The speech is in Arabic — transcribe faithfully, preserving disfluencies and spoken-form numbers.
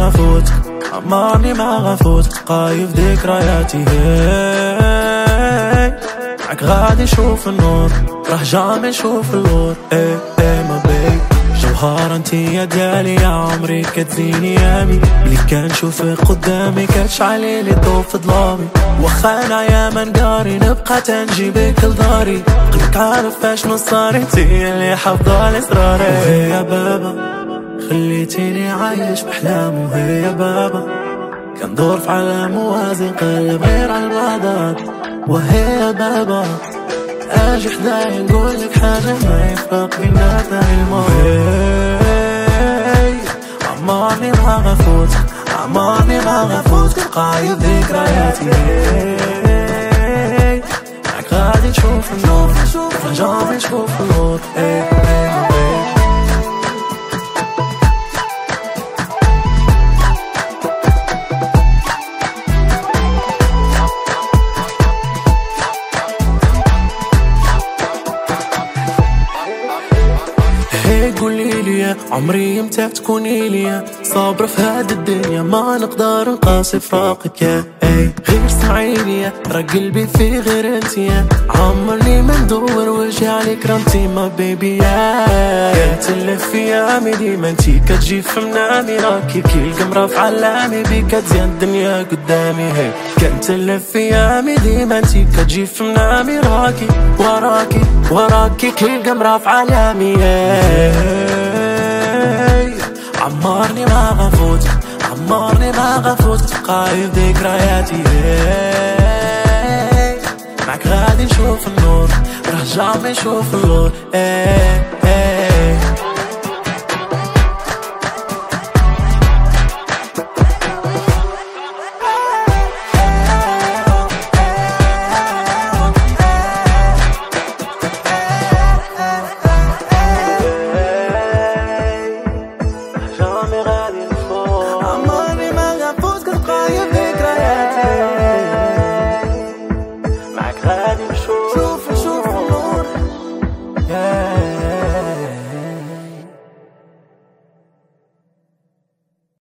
غفوتك، عمرني ما غفوتك، قايف ذكرياتي هي معك غادي شوف النور، راح جامي شوف اللور. ايه ايه ما بي جوهرة انتي يا ديالي، يا عمري كتزيني يامي، بلي كنشوفك قدامي كتشعلي لي ضو في ظلامي. واخا انا يا من قاري نبقى تنجيبك لداري، قلبك عارف فاش نصاري، انتي اللي حافظة لاسراري. وهي يا بابا خليتيني عايش بحلام، وهي يا بابا كندور في عالم موازي قلب غير عالبعضات. وهي يا بابا اجي حدايا نقولك حاجة ما يفرق بينا ثاني الموت. عمرني ما غفوتك، عمرني ما غفوتك، قايد ذكرياتي معك غادي تشوف النور، رجعت تشوف النور. قولي لي عمري امتى تكوني ليا، صابرة في هاد الدنيا ما نقدر نقاسي فراقك يا اي. غير سمعي ليا راه قلبي فيه غير انتيا، عمرني ما ندور وجهي عليك رانتي ما بيبي يا. كنتلف في يامي ديما انتي كتجي في منامي، راكي كي القمرة في علامي، بيك تزيان الدنيا قدامي هي. كنتلف في يامي ديما انتي كتجي في منامي، راكي وراكي وراكي كي القمرة في علامي. عمرني ما غفوتك، عمرني ما غفوتك، قايد ذكرياتي معك غادي نشوف النور، راه جامي نشوف اللور.